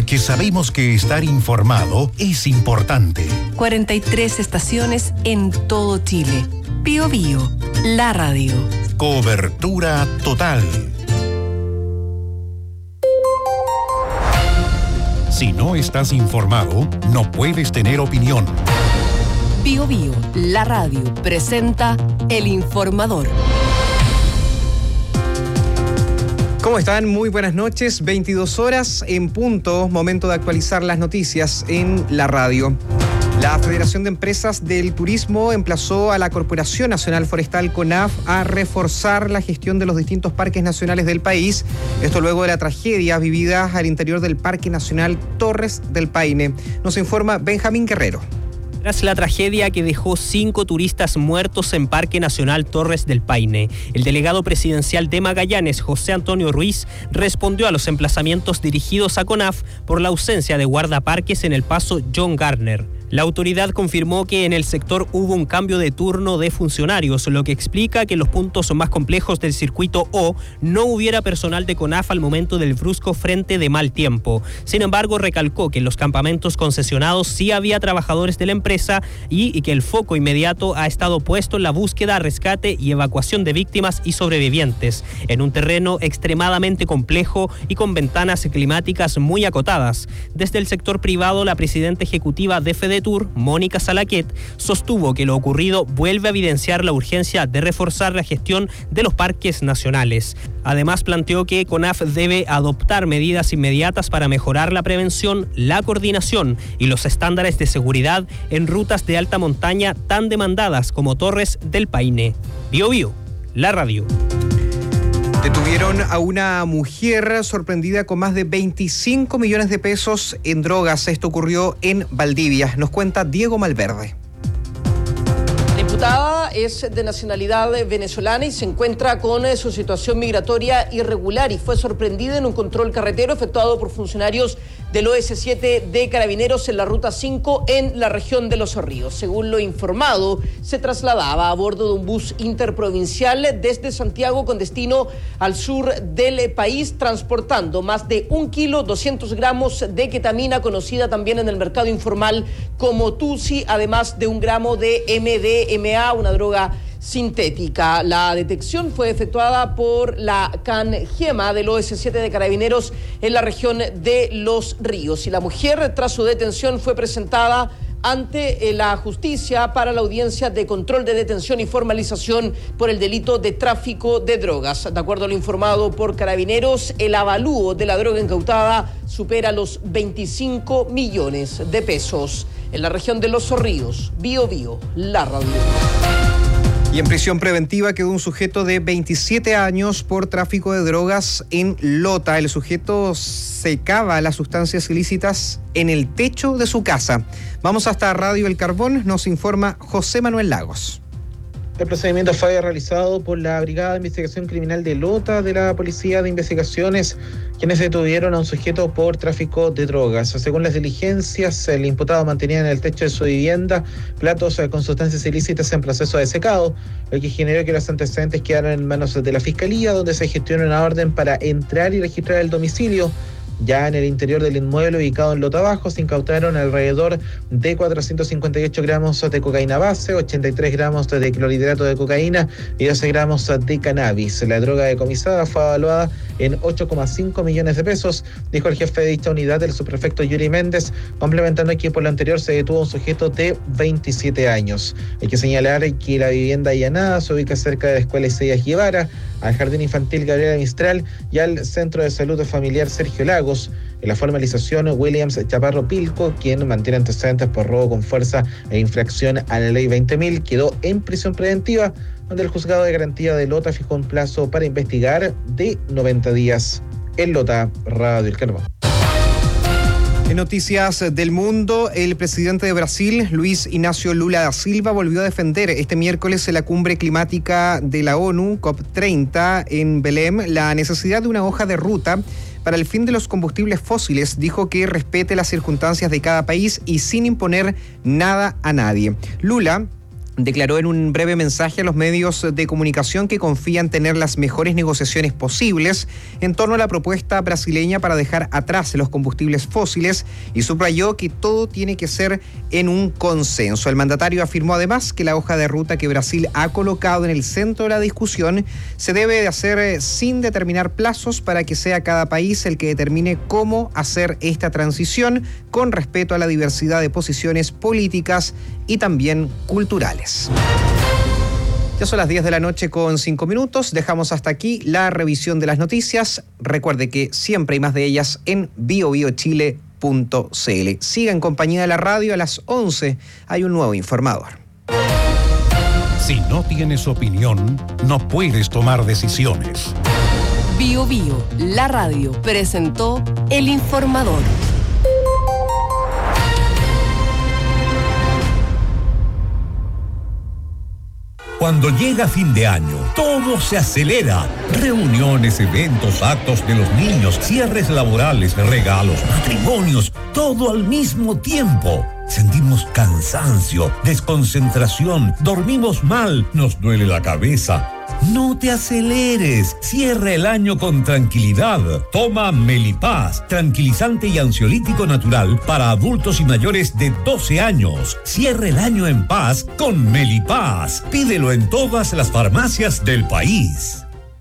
porque sabemos que estar informado es importante. 43 estaciones en todo Chile. Bío Bío, la radio. Cobertura total. Si no estás informado, no puedes tener opinión. Bío Bío, la radio, presenta El Informador. ¿Cómo están? Muy buenas noches. 22 horas en punto, momento de actualizar las noticias en la radio. La Federación de Empresas del Turismo emplazó a la Corporación Nacional Forestal CONAF a reforzar la gestión de los distintos parques nacionales del país. Esto luego de la tragedia vivida al interior del Parque Nacional Torres del Paine. Nos informa Benjamín Guerrero. Tras la tragedia que dejó 5 turistas muertos en Parque Nacional Torres del Paine, el delegado presidencial de Magallanes, José Antonio Ruiz, respondió a los emplazamientos dirigidos a CONAF por la ausencia de guardaparques en el paso John Garner. La autoridad confirmó que en el sector hubo un cambio de turno de funcionarios, lo que explica que en los puntos más complejos del circuito O no hubiera personal de CONAF al momento del brusco frente de mal tiempo. Sin embargo, recalcó que en los campamentos concesionados sí había trabajadores de la empresa y que el foco inmediato ha estado puesto en la búsqueda, rescate y evacuación de víctimas y sobrevivientes, en un terreno extremadamente complejo y con ventanas climáticas muy acotadas. Desde el sector privado, la presidenta ejecutiva de FEDETUR, Mónica Salaquet, sostuvo que lo ocurrido vuelve a evidenciar la urgencia de reforzar la gestión de los parques nacionales. Además, planteó que CONAF debe adoptar medidas inmediatas para mejorar la prevención, la coordinación y los estándares de seguridad en rutas de alta montaña tan demandadas como Torres del Paine. Bío Bío, la radio. Detuvieron a una mujer sorprendida con más de 25 millones de pesos en drogas. Esto ocurrió en Valdivia. Nos cuenta Diego Malverde. La imputada es de nacionalidad venezolana y se encuentra con su situación migratoria irregular y fue sorprendida en un control carretero efectuado por funcionarios del OS7 de Carabineros en la Ruta 5 en la región de Los Ríos. Según lo informado, se trasladaba a bordo de un bus interprovincial desde Santiago con destino al sur del país, transportando más de 1 kilo 200 gramos de ketamina, conocida también en el mercado informal como Tusi, además de 1 gramo de MDMA, una droga sintética. La detección fue efectuada por la CANGEMA del OS7 de Carabineros en la región de Los Ríos. Y la mujer, tras su detención, fue presentada ante la justicia para la audiencia de control de detención y formalización por el delito de tráfico de drogas. De acuerdo a lo informado por Carabineros, el avalúo de la droga incautada supera los 25 millones de pesos. En la región de Los Ríos, Bío Bío, la radio. Y en prisión preventiva quedó un sujeto de 27 años por tráfico de drogas en Lota. El sujeto secaba las sustancias ilícitas en el techo de su casa. Vamos hasta Radio El Carbón, nos informa José Manuel Lagos. El procedimiento fue realizado por la Brigada de Investigación Criminal de Lota de la Policía de Investigaciones, quienes detuvieron a un sujeto por tráfico de drogas. Según las diligencias, el imputado mantenía en el techo de su vivienda platos con sustancias ilícitas en proceso de secado, lo que generó que los antecedentes quedaran en manos de la Fiscalía, donde se gestionó una orden para entrar y registrar el domicilio. Ya en el interior del inmueble ubicado en Lota Bajo se incautaron alrededor de 458 gramos de cocaína base, 83 gramos de clorhidrato de cocaína y 12 gramos de cannabis. La droga decomisada fue evaluada en 8,5 millones de pesos, dijo el jefe de dicha unidad, el subprefecto Yuri Méndez, complementando que por lo anterior se detuvo un sujeto de 27 años. Hay que señalar que la vivienda allanada se ubica cerca de la escuela Isaías Guevara, al Jardín Infantil Gabriela Mistral y al Centro de Salud Familiar Sergio Lago. En la formalización, Williams Chaparro Pilco, quien mantiene antecedentes por robo con fuerza e infracción a la ley 20.000, quedó en prisión preventiva, donde el juzgado de garantía de Lota fijó un plazo para investigar de 90 días. En Lota, Radio El Carbón. En noticias del mundo, el presidente de Brasil, Luis Ignacio Lula da Silva, volvió a defender este miércoles en la cumbre climática de la ONU, COP30, en Belém, la necesidad de una hoja de ruta para el fin de los combustibles fósiles. Dijo que respete las circunstancias de cada país y sin imponer nada a nadie. Lula declaró en un breve mensaje a los medios de comunicación que confía en tener las mejores negociaciones posibles en torno a la propuesta brasileña para dejar atrás los combustibles fósiles y subrayó que todo tiene que ser en un consenso. El mandatario afirmó además que la hoja de ruta que Brasil ha colocado en el centro de la discusión se debe de hacer sin determinar plazos para que sea cada país el que determine cómo hacer esta transición con respeto a la diversidad de posiciones políticas y también culturales. Ya son las 10 de la noche con 5 minutos. Dejamos hasta aquí la revisión de las noticias. Recuerde que siempre hay más de ellas en biobiochile.cl. Siga en compañía de la radio. A las 11 hay un nuevo informador. Si no tienes opinión, no puedes tomar decisiones. Bio Bio, la radio, presentó El Informador. Cuando llega fin de año, todo se acelera. Reuniones, eventos, actos de los niños, cierres laborales, regalos, matrimonios, todo al mismo tiempo. Sentimos cansancio, desconcentración, dormimos mal, nos duele la cabeza. No te aceleres, cierra el año con tranquilidad. Toma Melipaz, tranquilizante y ansiolítico natural para adultos y mayores de 12 años. Cierra el año en paz con Melipaz. Pídelo en todas las farmacias del país.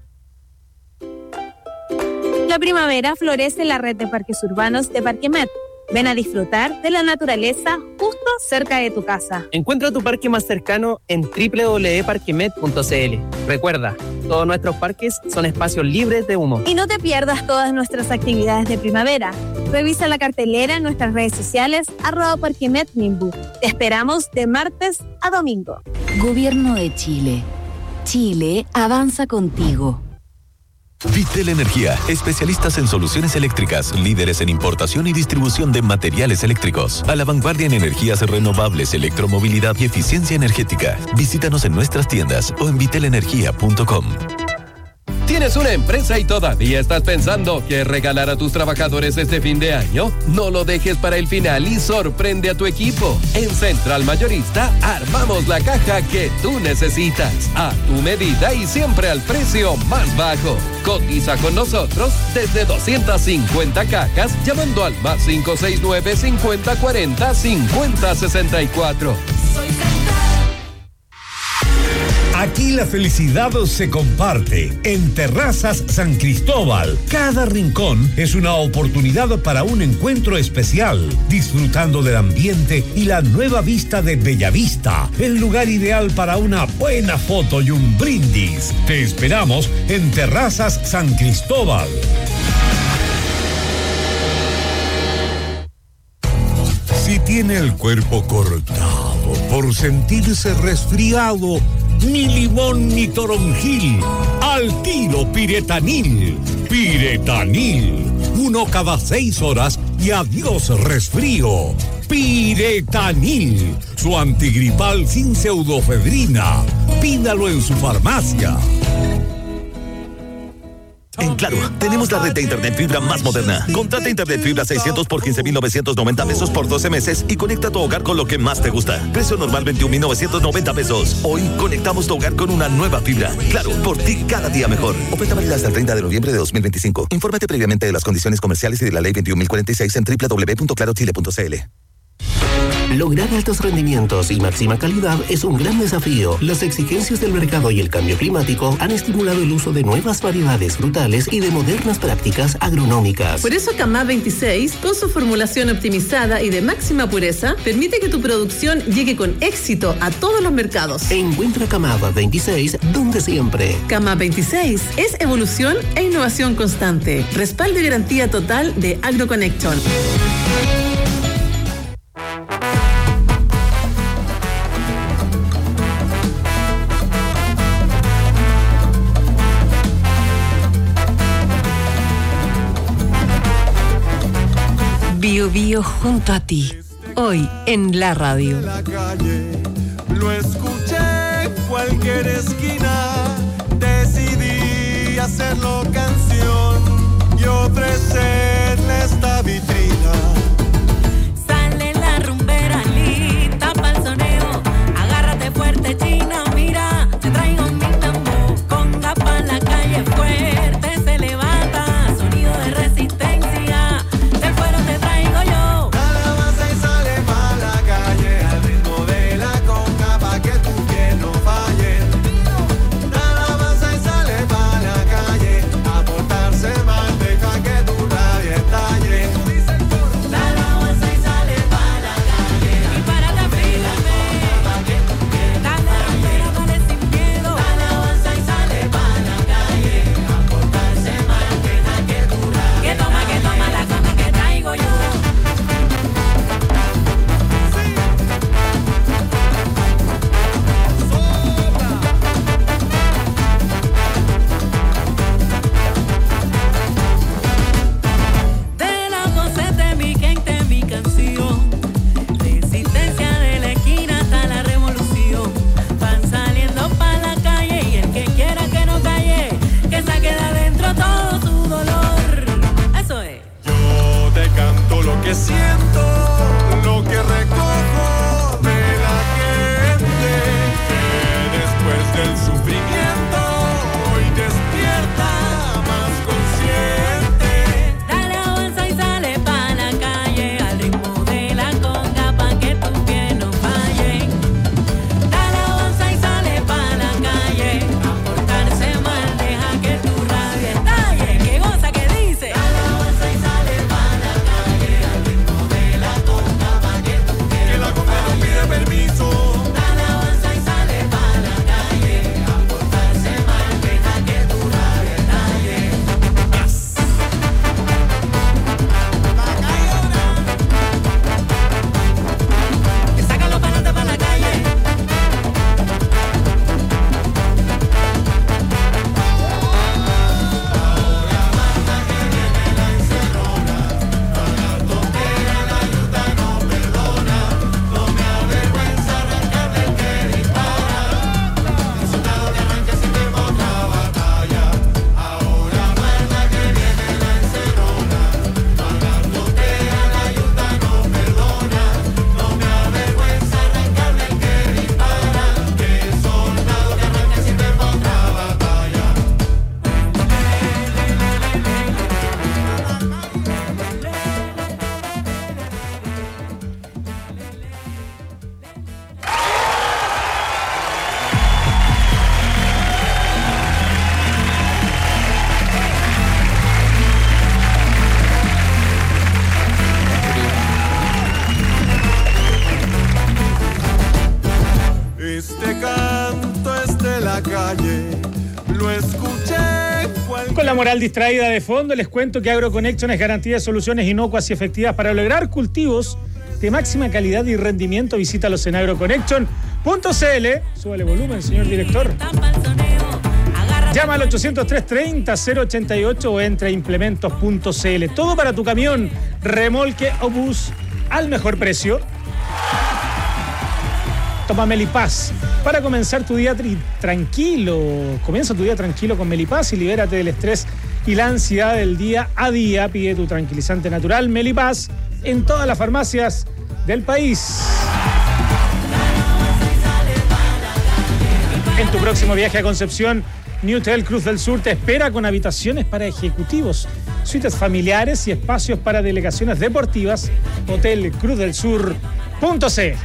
La primavera florece en la red de parques urbanos de Parquemet. Ven a disfrutar de la naturaleza justo cerca de tu casa. Encuentra tu parque más cercano en www.parquemet.cl. Recuerda, todos nuestros parques son espacios libres de humo. Y no te pierdas todas nuestras actividades de primavera. Revisa la cartelera en nuestras redes sociales @parquemetminbu. Te esperamos de martes a domingo. Gobierno de Chile. Chile avanza contigo. Vitel Energía, especialistas en soluciones eléctricas, líderes en importación y distribución de materiales eléctricos, a la vanguardia en energías renovables, electromovilidad y eficiencia energética. Visítanos en nuestras tiendas o en vitelenergia.com. ¿Tienes una empresa y todavía estás pensando qué regalar a tus trabajadores este fin de año? No lo dejes para el final y sorprende a tu equipo. En Central Mayorista armamos la caja que tú necesitas, a tu medida y siempre al precio más bajo. Cotiza con nosotros desde 250 cajas llamando al +569 5040 5064. Soy Aquí la felicidad se comparte. En Terrazas San Cristóbal, cada rincón es una oportunidad para un encuentro especial, disfrutando del ambiente y la nueva vista de Bellavista, el lugar ideal para una buena foto y un brindis. Te esperamos en Terrazas San Cristóbal. Si tiene el cuerpo cortado por sentirse resfriado, ni limón ni toronjil, al tiro Piretanil. Piretanil, 1 cada 6 horas y adiós resfrío. Piretanil, su antigripal sin pseudofedrina. Pídalo en su farmacia. En Claro, tenemos la red de internet fibra más moderna. Contrata internet fibra 600 por 15,990 pesos por 12 meses y conecta tu hogar con lo que más te gusta. Precio normal 21,990 pesos. Hoy conectamos tu hogar con una nueva fibra. Claro, por ti cada día mejor. Oferta válida hasta el 30 de noviembre de 2025. Infórmate previamente de las condiciones comerciales y de la ley 21.046 en www.clarochile.cl. Lograr altos rendimientos y máxima calidad es un gran desafío. Las exigencias del mercado y el cambio climático han estimulado el uso de nuevas variedades frutales y de modernas prácticas agronómicas. Por eso Camá 26, con su formulación optimizada y de máxima pureza, permite que tu producción llegue con éxito a todos los mercados. Encuentra Camá 26 donde siempre. Camá 26 es evolución e innovación constante. Respaldo y garantía total de AgroConnection. Bio Bio junto a ti, hoy en la radio. Lo escuché en cualquier esquina, decidí hacerlo canción y ofrecerle esta vitrina. Sale la rumbera, lista pa'l soneo, agárrate fuerte, calle, lo escuché. Con la moral distraída de fondo, les cuento que AgroConnection es garantía de soluciones inocuas y efectivas para lograr cultivos de máxima calidad y rendimiento. Visítalos en agroconnection.cl. Súbale volumen, señor director. Llama al 803-30-088 o entra a implementos.cl. Todo para tu camión, remolque o bus al mejor precio. Toma Melipaz para comenzar tu día tranquilo. Comienza tu día tranquilo con Melipaz y libérate del estrés y la ansiedad del día a día. Pide tu tranquilizante natural Melipaz en todas las farmacias del país. En tu próximo viaje a Concepción, Newtel Cruz del Sur te espera con habitaciones para ejecutivos, suites familiares y espacios para delegaciones deportivas. Hotel Cruz del Sur.cl.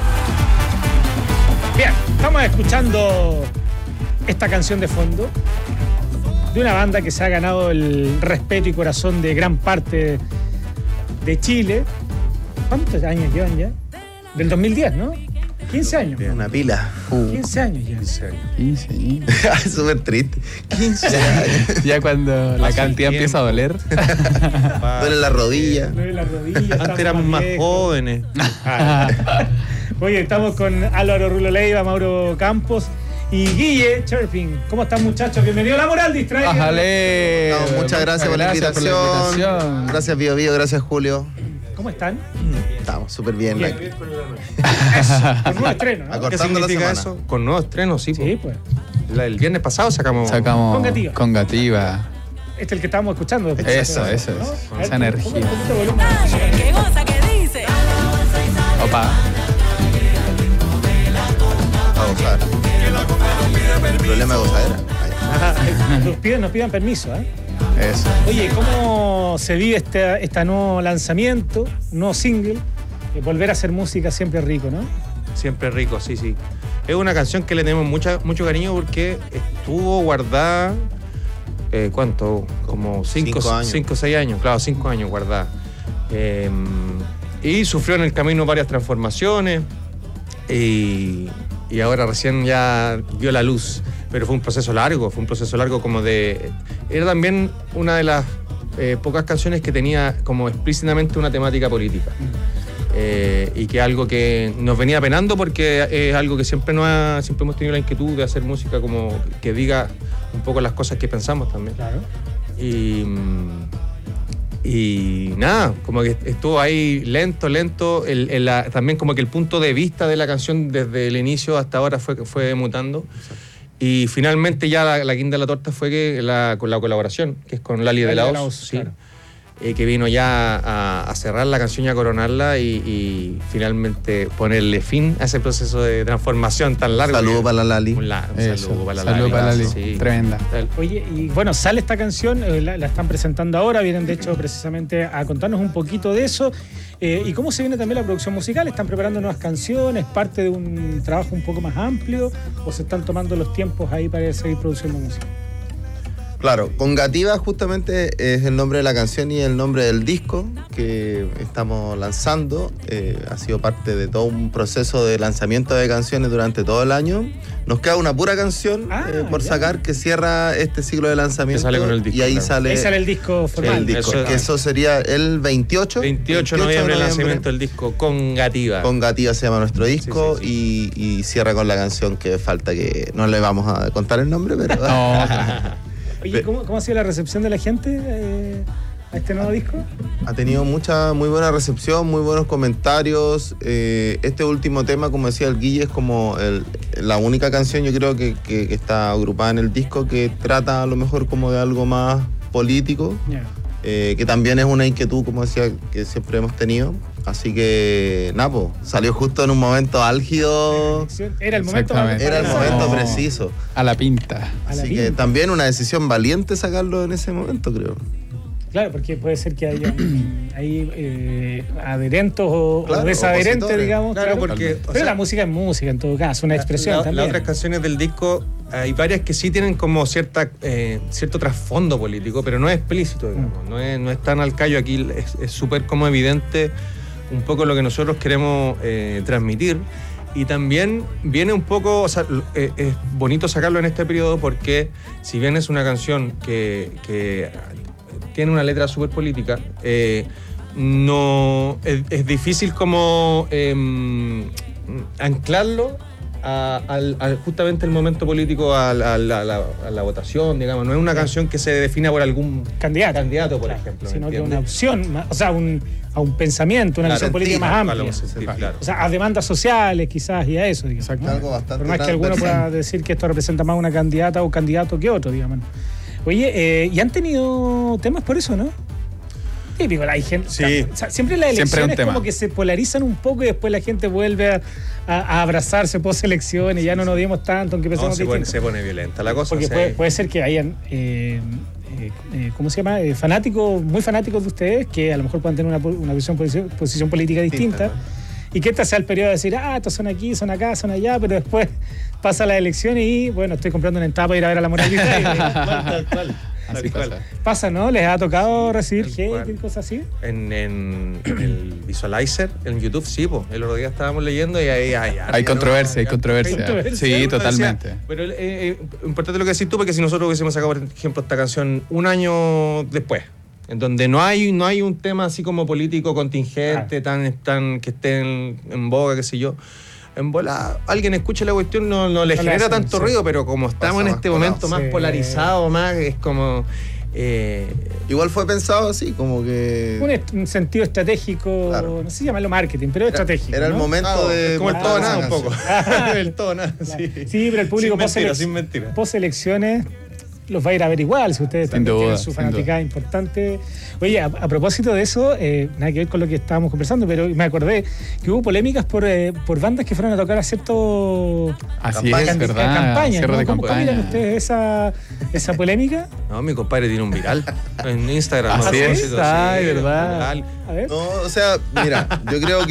Bien, estamos escuchando esta canción de fondo de una banda que se ha ganado el respeto y corazón de gran parte de Chile. ¿Cuántos años llevan ya? Del 2010, ¿no? 15 años. Una pila. 15 años ya. 15 años. Es súper triste. 15 años. Ya cuando la cantidad empieza a doler. Duele la rodilla. Antes éramos más jóvenes. Oye, estamos con Álvaro Rulo Leiva, Mauro Campos y Guille Cherping. ¿Cómo están, muchachos? Bienvenido a La Moral Distraída. Ajale. Muchas gracias por la invitación. Gracias, Bio Bio. Gracias, Julio. ¿Cómo están? Estamos súper bien. Eso, con nuevo estreno, ¿no? ¿Qué significa eso? Con nuevo estreno, sí. Sí, pues. El viernes pasado sacamos Con Gativa. Este es el que estábamos escuchando. Eso, ¿no? Esa energía. ¿Qué cosa que dice? Opa. A gozar. El problema de gozadera. Nos pidan permiso, ¿eh? Eso. Oye, ¿cómo se vive este nuevo lanzamiento, nuevo single? Volver a hacer música siempre es rico, ¿no? Siempre rico, sí. Es una canción que le tenemos mucho cariño porque estuvo guardada, ¿cuánto? Como 5 o 6 años, claro, 5 años guardada. Y sufrió en el camino varias transformaciones y ahora recién ya vio la luz. Pero fue un proceso largo como de... Era también una de las pocas canciones que tenía como explícitamente una temática política. Y que algo que nos venía penando porque es algo que siempre hemos tenido la inquietud de hacer música como que diga un poco las cosas que pensamos también. Claro. Y nada, como que estuvo ahí lento. También como que el punto de vista de la canción desde el inicio hasta ahora fue mutando. Y finalmente ya la guinda de la torta fue con la colaboración, que es con Lali de Laos, sí, claro. Que vino ya a cerrar la canción y a coronarla y finalmente ponerle fin a ese proceso de transformación tan largo. Saludo para la Lali. Saludo para la Lali. Sí. Tremenda. Oye, y bueno, sale esta canción, la están presentando ahora, vienen de hecho precisamente a contarnos un poquito de eso. ¿Y cómo se viene también la producción musical? ¿Están preparando nuevas canciones, parte de un trabajo un poco más amplio o se están tomando los tiempos ahí para seguir produciendo música? Claro, Con Gativa justamente es el nombre de la canción y el nombre del disco que estamos lanzando. Ha sido parte de todo un proceso de lanzamiento de canciones durante todo el año. Nos queda una pura canción por sacar que cierra este ciclo de lanzamiento. Que sale con el disco, y ahí claro. sale el disco formal. El disco, que eso sería el 28 de noviembre, el lanzamiento del disco Con Gativa. Con Gativa se llama nuestro disco. Sí. Y cierra con la canción que falta, que no le vamos a contar el nombre, pero... Oye, ¿cómo ha sido la recepción de la gente a este nuevo disco? Ha tenido muy buena recepción, muy buenos comentarios. Este último tema, como decía el Guille, es como la única canción, yo creo que está agrupada en el disco, que trata a lo mejor como de algo más político, que también es una inquietud, como decía, que siempre hemos tenido. Así que, Napo, salió justo en un momento álgido. Era el momento preciso. A la pinta. Así que también una decisión valiente sacarlo en ese momento, creo. Claro, porque puede ser que haya adherentes o desadherentes, digamos. Claro, porque... Pero la música es música, en todo caso, una expresión también. Las otras canciones del disco, hay varias que sí tienen como cierto trasfondo político, pero no es explícito, digamos. No es tan al callo. Aquí es súper como evidente un poco lo que nosotros queremos transmitir. Y también viene un poco, o sea, es bonito sacarlo en este periodo porque si bien es una canción que tiene una letra súper política, no es difícil como anclarlo a justamente el momento político, a la votación, digamos. No es una canción que se defina por algún candidato, por ejemplo. Sino que una opción, o sea, a un pensamiento, una visión política más amplia. Claro. O sea, a demandas sociales quizás y a eso, digamos. Exacto. ¿no? Algo bastante por más que alguno pueda decir que esto representa más una candidata o candidato que otro, digamos. Oye, y han tenido temas por eso, ¿no? Típico, hay gente. Sí. O sea, siempre las elecciones como que se polarizan un poco y después la gente vuelve a abrazarse post elecciones y ya no nos dimos tanto, aunque pensamos se pone violenta la cosa. Porque puede ser que hayan ¿cómo se llama? Fanáticos, muy fanáticos de ustedes, que a lo mejor puedan tener una posición política distinta. Y que este sea el periodo de decir, estos son aquí, son acá, son allá, pero después pasa la elección y, bueno, estoy comprando una etapa para ir a ver a la moralidad. Tal cual. Pasa, ¿no? ¿Les ha tocado recibir hate y cosas así? En el Visualizer, en YouTube, sí, po. El otro día estábamos leyendo y ahí hay controversia. Sí, totalmente. Pero importante lo que decís tú, porque si nosotros hubiésemos sacado, por ejemplo, esta canción un año después, en donde no hay un tema así como político contingente, tan que esté en boga, qué sé yo. En bola, alguien escucha la cuestión, no le genera tanto ruido, pero como estamos en este momento más polarizado, más es como... igual fue pensado así, como que... Un sentido estratégico, claro. No sé si llamarlo marketing, pero estratégico. Era el momento de... Como el todo nada un poco. El todo nada, sí, pero el público sin post elecciones los va a ir a ver igual, si ustedes también tienen su fanaticada importante. Oye, a propósito de eso, nada que ver con lo que estábamos conversando, pero me acordé que hubo polémicas por bandas que fueron a tocar a cierto campaña, ¿no? ¿Cómo miran ustedes esa polémica? No, mi compadre tiene un viral en Instagram. Así es, verdad. A ver. No, o sea, mira, yo creo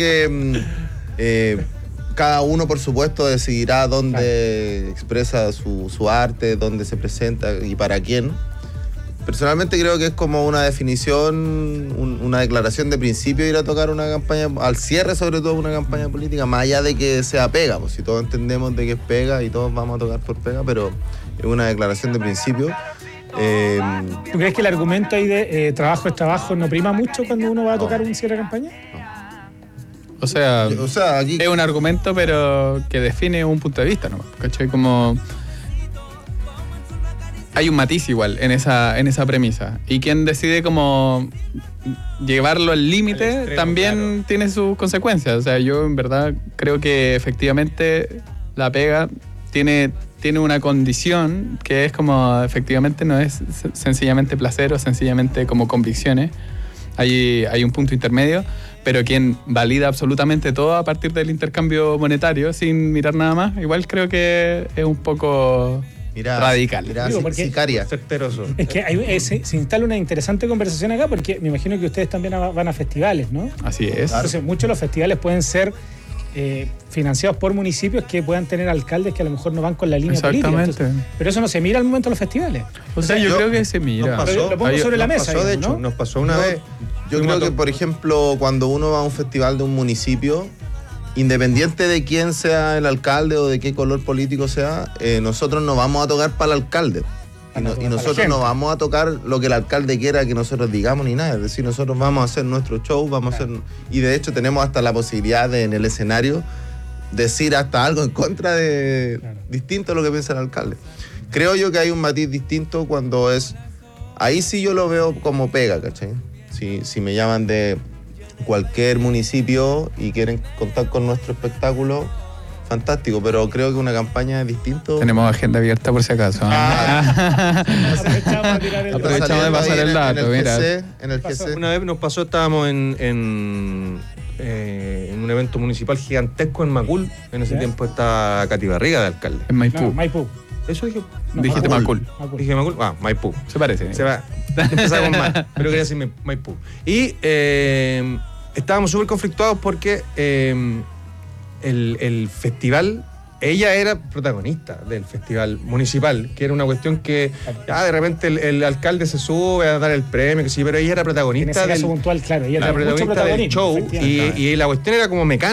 que cada uno, por supuesto, decidirá dónde expresa su arte, dónde se presenta y para quién. Personalmente creo que es como una definición, una declaración de principio ir a tocar una campaña, al cierre sobre todo una campaña política, más allá de que sea pega, pues si todos entendemos de que es pega y todos vamos a tocar por pega, pero es una declaración de principio. ¿Tú crees que el argumento ahí de trabajo es trabajo no prima mucho cuando uno va a tocar un cierre de campaña? O sea, aquí es un argumento, pero que define un punto de vista, ¿no? ¿Cachai? Como hay un matiz igual en esa premisa. Y quien decide como llevarlo al límite también tiene sus consecuencias. O sea, yo en verdad creo que efectivamente la pega tiene una condición que es como efectivamente no es sencillamente placer o sencillamente como convicciones. Hay un punto intermedio, pero quien valida absolutamente todo a partir del intercambio monetario sin mirar nada más, igual creo que es un poco radical. Sicaria. Es que se instala una interesante conversación acá, porque me imagino que ustedes también van a festivales, ¿no? Así es. Entonces, muchos de los festivales pueden ser financiados por municipios que puedan tener alcaldes que a lo mejor no van con la línea política. Entonces, pero eso no se mira al momento de los festivales. O sea, yo creo que se mira. Lo pongo sobre la mesa. De hecho, nos pasó una vez. Yo creo que, por ejemplo, cuando uno va a un festival de un municipio, independiente de quién sea el alcalde o de qué color político sea, nosotros no vamos a tocar para el alcalde. Y nosotros no vamos a tocar lo que el alcalde quiera que nosotros digamos ni nada. Es decir, nosotros vamos a hacer nuestro show, y de hecho tenemos hasta la posibilidad de en el escenario decir hasta algo en contra de distinto a lo que piensa el alcalde. Creo yo que hay un matiz distinto cuando es... Ahí sí yo lo veo como pega, ¿cachai? Si me llaman de cualquier municipio y quieren contar con nuestro espectáculo, fantástico, pero creo que una campaña es distinto. Tenemos agenda abierta por si acaso. Aprovechamos de pasar el dato. En el GC. Una vez nos pasó, estábamos en un evento municipal gigantesco en Macul. En ese tiempo está Katy Barriga de alcalde. En Maipú. No, Maipú. Eso dije. Dijiste Macul. Dije Macul. Maipú. Se parece. Se va. Empezamos mal, pero quería decir Maipú. Y estábamos súper conflictuados porque el festival, ella era protagonista del festival municipal, que era una cuestión que de repente el alcalde se sube a dar el premio, que sí, pero ella era protagonista. En ese caso puntual, claro, ella era protagonista del show y la cuestión era como Mecano.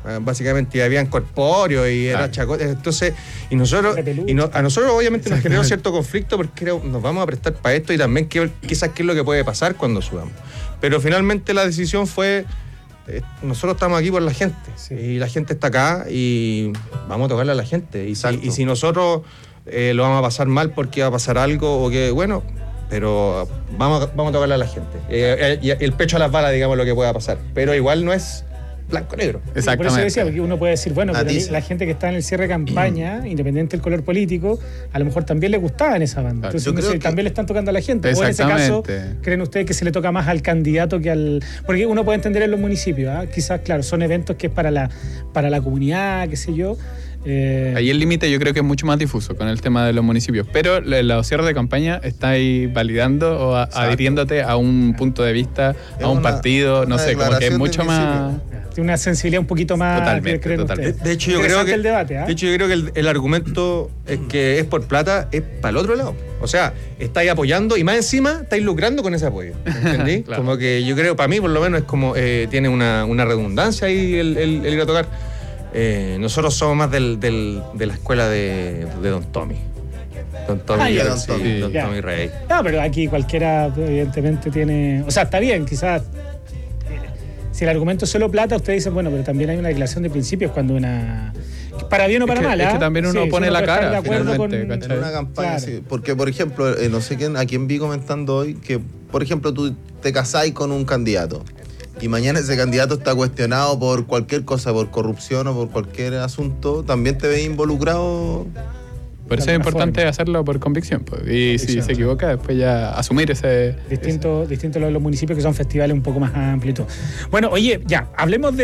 Básicamente habían corpóreos y era chacota. Entonces, a nosotros obviamente nos generó cierto conflicto porque nos vamos a prestar para esto y también quizás qué es lo que puede pasar cuando subamos. Pero finalmente la decisión fue, nosotros estamos aquí por la gente y la gente está acá y vamos a tocarle a la gente. Y si nosotros lo vamos a pasar mal porque va a pasar algo o que, bueno, pero vamos a tocarle a la gente. El pecho a las balas, digamos, lo que pueda pasar. Pero igual no es blanco-negro. Exactamente. Por eso decía, porque uno puede decir, bueno, pero la gente que está en el cierre de campaña, independiente del color político, a lo mejor también le gustaba en esa banda. Entonces también le están tocando a la gente. O en ese caso, ¿creen ustedes que se le toca más al candidato que al...? Porque uno puede entender en los municipios, quizás, claro, son eventos que es para la comunidad, qué sé yo. Ahí el límite yo creo que es mucho más difuso con el tema de los municipios, pero la cierre de campaña está ahí validando o adhiriéndote a un punto de vista, a un partido, no sé, como que es mucho más... Tiene una sensibilidad un poquito más... Totalmente. De hecho, yo creo que el argumento es que es por plata, es para el otro lado. O sea, estáis apoyando y más encima estáis lucrando con ese apoyo. ¿Entendí? Claro. Como que yo creo, para mí por lo menos es como, tiene una redundancia ahí el ir a tocar. Nosotros somos más de la escuela de Don Tommy. Don Tommy Rey. No, pero aquí cualquiera evidentemente tiene... O sea, está bien, quizás... Si el argumento es solo plata, ustedes dicen, bueno, pero también hay una declaración de principios cuando para bien o para mal. Es que también uno pone la cara en una campaña, sí. Porque, por ejemplo, no sé a quién vi comentando hoy que, por ejemplo, tú te casáis con un candidato y mañana ese candidato está cuestionado por cualquier cosa, por corrupción o por cualquier asunto, también te ves involucrado. Por eso es importante hacerlo por convicción, pues. Y si se equivoca, después ya asumir ese... Distinto a los municipios que son festivales un poco más amplios. Bueno, oye, ya, hablemos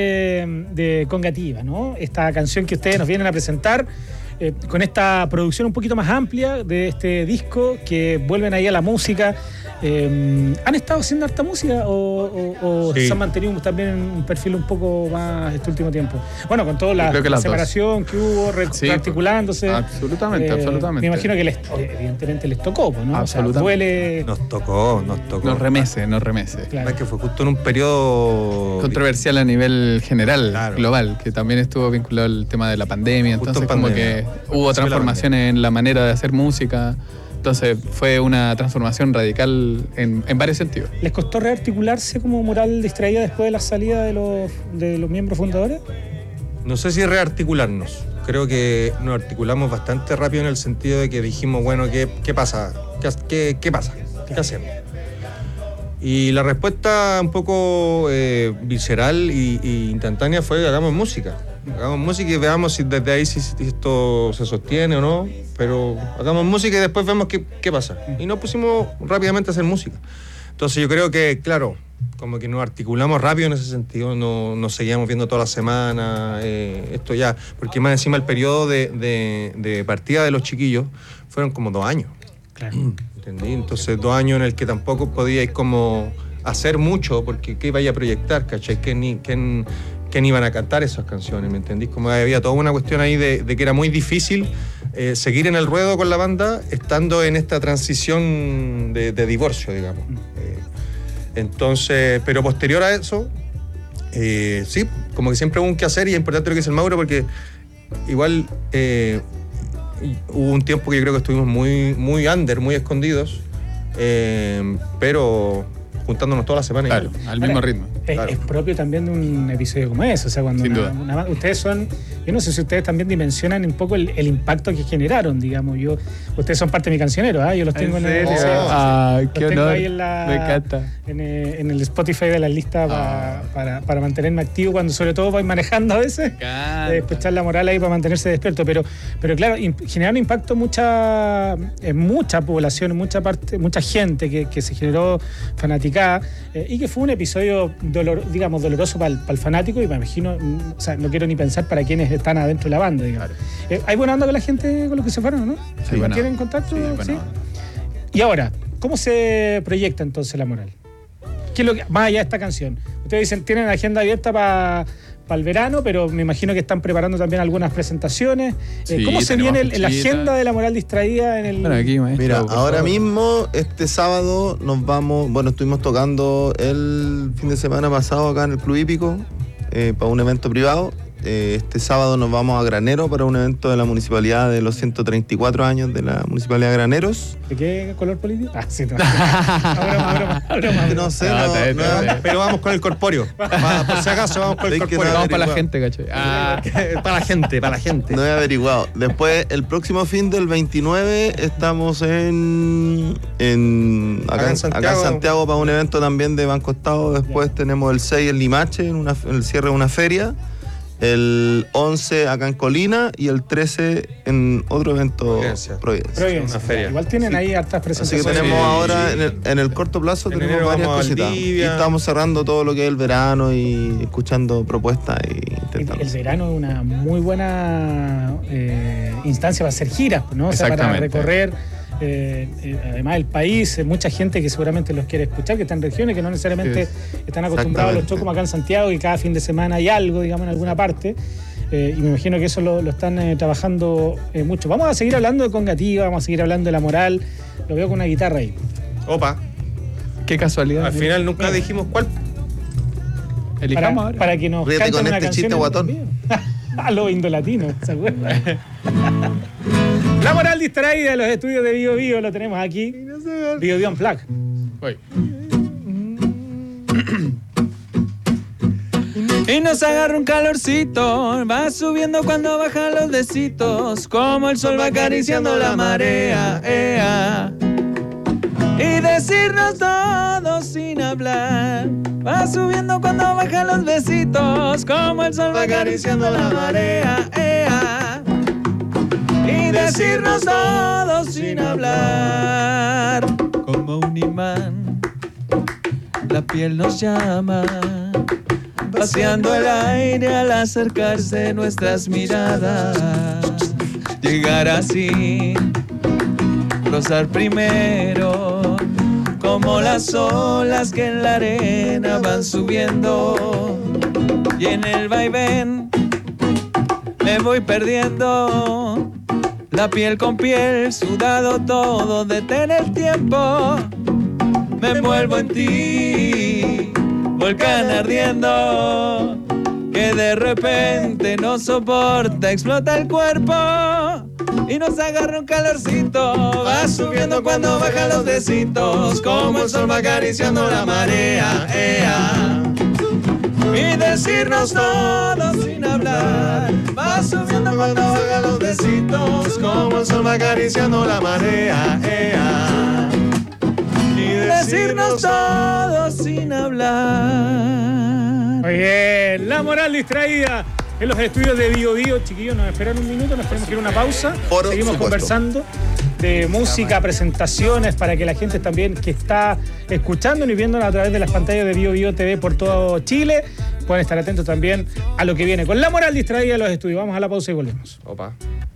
de Congativa, ¿no? Esta canción que ustedes nos vienen a presentar con esta producción un poquito más amplia de este disco, que vuelven ahí a la música. ¿Han estado haciendo harta música o se han mantenido también en un perfil un poco más este último tiempo? Bueno, con toda la separación que hubo, rearticulándose. Absolutamente. Me imagino que evidentemente les tocó, ¿no? O sea, duele. Nos tocó. Nos remece. Claro. Es que fue justo en un periodo controversial a nivel general, global, que también estuvo vinculado al tema de la pandemia. Entonces, como que hubo transformaciones en la manera de hacer música. Entonces fue una transformación radical en varios sentidos. ¿Les costó rearticularse como Moral Distraída después de la salida de los miembros fundadores? No sé si rearticularnos. Creo que nos articulamos bastante rápido en el sentido de que dijimos, bueno, ¿qué pasa? ¿Qué pasa? ¿Qué hacemos? Y la respuesta un poco visceral y instantánea fue: hagamos música y veamos si desde ahí si esto se sostiene o no, pero hagamos música y después vemos qué pasa. Y nos pusimos rápidamente a hacer música. Entonces yo creo que, claro, como que nos articulamos rápido en ese sentido, no nos seguíamos viendo toda la semana, esto ya, porque más encima el periodo de partida de los chiquillos fueron como 2 años. Claro. ¿Entendí? Entonces 2 años en el que tampoco podíais como hacer mucho, porque ¿qué iba a proyectar? ¿Cachai? ¿Quién iban a cantar esas canciones? ¿Me entendís? Como había toda una cuestión ahí de que era muy difícil seguir en el ruedo con la banda estando en esta transición de divorcio, digamos. Entonces, pero posterior a eso, sí, como que siempre hubo un que hacer, y es importante lo que dice el Mauro, porque igual hubo un tiempo que yo creo que estuvimos muy under, muy escondidos, pero juntándonos toda la semana. Claro, al mismo ritmo. Es propio también de un episodio como ese, o sea, cuando ustedes son, yo no sé si ustedes también dimensionan un poco el impacto que generaron, digamos. Ustedes son parte de mi cancionero, yo los tengo en el... qué honor, ahí me encanta. En el Spotify de la lista para mantenerme activo, cuando sobre todo voy manejando a veces, escuchar la moral ahí para mantenerse despierto, pero claro, generaron impacto mucha población, mucha gente que se generó fanaticada, y que fue un episodio doloroso para el fanático, y me imagino, o sea, no quiero ni pensar para quienes están adentro de la banda, digamos. ¿Hay buena onda con la gente, con los que se fueron, no? Sí, ¿Tienen contacto? Sí. Y ahora, ¿cómo se proyecta entonces la moral? ¿Qué es lo que, más allá de esta canción? Ustedes dicen, tienen agenda abierta para el verano, pero me imagino que están preparando también algunas presentaciones. ¿Cómo se viene la agenda de la Moral Distraída en el...? Bueno, aquí, maestro, mira, ahora mismo, este sábado nos vamos... Bueno, estuvimos tocando el fin de semana pasado acá en el Club Hípico. para un evento privado. Este sábado nos vamos a Granero para un evento de la municipalidad de los 134 años de la municipalidad de Graneros. ¿De qué color político? Ah, sí, no. No sé, pero vamos con el corpóreo. Por si acaso vamos con el corpóreo. Vamos para la gente, ¿cachai? Para la gente. No he averiguado. Después, el próximo fin del 29 estamos acá en Santiago para un evento también de Banco Estado. Después tenemos el 6 en Limache, en el cierre de una feria. El 11 acá en Colina y el 13 en otro evento Providencia. Una feria. Igual tienen ahí hartas presentaciones. Así que tenemos ahora, en el corto plazo, tenemos varias cositas. Y estamos cerrando todo lo que es el verano y escuchando propuestas y intentando. El verano es una muy buena instancia para hacer giras, ¿no? O sea, para recorrer además el país, mucha gente que seguramente los quiere escuchar, que está en regiones que no necesariamente están acostumbrados a los shows como acá en Santiago, y cada fin de semana hay algo, digamos, en alguna parte, y me imagino que eso lo están trabajando mucho. Vamos a seguir hablando de Congativa, vamos a seguir hablando de La Moral. Lo veo con una guitarra ahí. Opa, qué casualidad. Al final nunca dijimos cuál. Elijamos ahora. Para que nos ríete canten con una este canción chiste guatón. A los indolatinos, ¿se acuerdan? La Moral distraída de los estudios de Bio Bio, lo tenemos aquí. Bio Bio Unplugged. Y nos agarra un calorcito, va subiendo cuando bajan los decitos, como el sol va acariciando la marea, y decirnos todo sin hablar. Va subiendo cuando bajan los besitos, como el sol va acariciando la marea, y decirnos todo sin hablar. Como un imán, la piel nos llama, vaciando el aire al acercarse nuestras miradas. Llegar así, rozar primero, como las olas que en la arena van subiendo, y en el vaivén me voy perdiendo. La piel con piel, sudado todo, detén el tiempo. Me envuelvo en ti, volcán ardiendo, que de repente no soporta, explota el cuerpo y nos agarra un calorcito. Va subiendo cuando bajan los besitos, como el sol va acariciando la marea, y decirnos todo sin hablar. Va subiendo cuando bajan los besitos, como el sol va acariciando la marea, y decirnos todo sin hablar. Muy bien, La Moral distraída en los estudios de Bio Bio. Chiquillos, nos esperan un minuto, nos tenemos que ir a una pausa. Seguimos conversando de música, presentaciones, para que la gente también que está escuchándonos y viéndonos a través de las pantallas de Bio Bio TV por todo Chile pueden estar atentos también a lo que viene con La Moral distraída en los estudios. Vamos a la pausa y volvemos. Opa.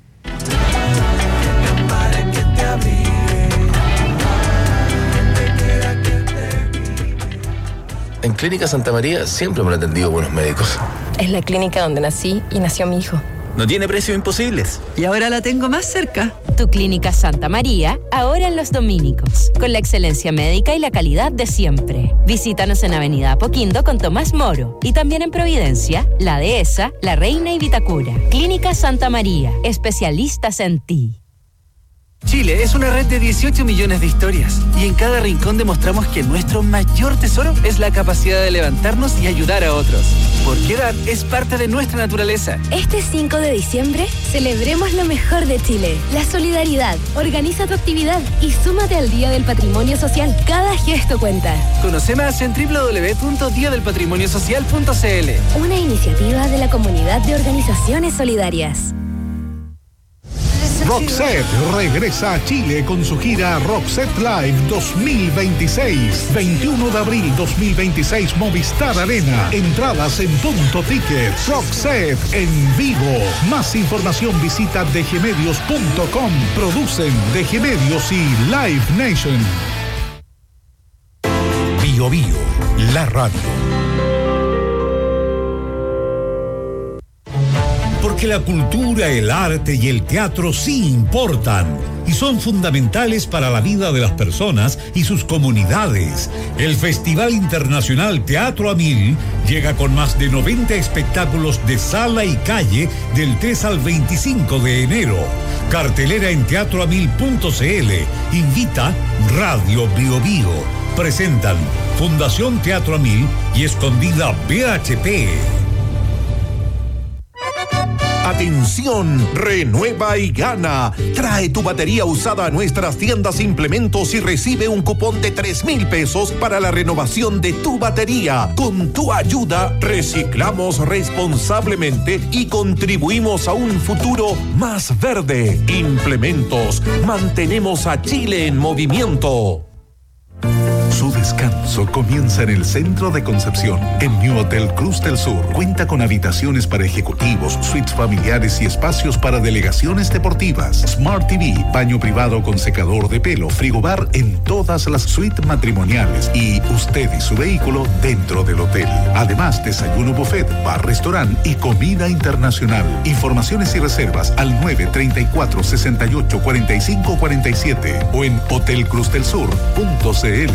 En Clínica Santa María siempre me han atendido buenos médicos. Es la clínica donde nací y nació mi hijo. No tiene precios imposibles. Y ahora la tengo más cerca. Tu Clínica Santa María, ahora en Los Dominicos, con la excelencia médica y la calidad de siempre. Visítanos en Avenida Apoquindo con Tomás Moro y también en Providencia, La Dehesa, La Reina y Vitacura. Clínica Santa María, especialistas en ti. Chile es una red de 18 millones de historias y en cada rincón demostramos que nuestro mayor tesoro es la capacidad de levantarnos y ayudar a otros. Porque dar es parte de nuestra naturaleza. Este 5 de diciembre celebremos lo mejor de Chile, la solidaridad. Organiza tu actividad y súmate al Día del Patrimonio Social. Cada gesto cuenta. Conoce más en www.diadelpatrimoniosocial.cl. Una iniciativa de la Comunidad de Organizaciones Solidarias. Roxette regresa a Chile con su gira Roxette Live 2026. 21 de abril 2026, Movistar Arena. Entradas en Punto Ticket. Roxette en vivo. Más información visita dgmedios.com. Producen DG Medios y Live Nation. Bio Bio, la radio. Porque porque la cultura, el arte y el teatro sí importan y son fundamentales para la vida de las personas y sus comunidades. El Festival Internacional Teatro a 1000 llega con más de 90 espectáculos de sala y calle del 3 al 25 de enero. Cartelera en teatroamil.cl. Invita Radio Bio Bio. Presentan Fundación Teatro a 1000 y Escondida BHP. Atención, renueva y gana. Trae tu batería usada a nuestras tiendas Implementos y recibe un cupón de 3,000 pesos para la renovación de tu batería. Con tu ayuda, reciclamos responsablemente y contribuimos a un futuro más verde. Implementos, mantenemos a Chile en movimiento. Su descanso comienza en el centro de Concepción. En New Hotel Cruz del Sur cuenta con habitaciones para ejecutivos, suites familiares y espacios para delegaciones deportivas. Smart TV, baño privado con secador de pelo, frigobar en todas las suites matrimoniales y usted y su vehículo dentro del hotel. Además, desayuno buffet, bar, restaurante y comida internacional. Informaciones y reservas al 934-684547 o en hotelcruzdelsur.cl.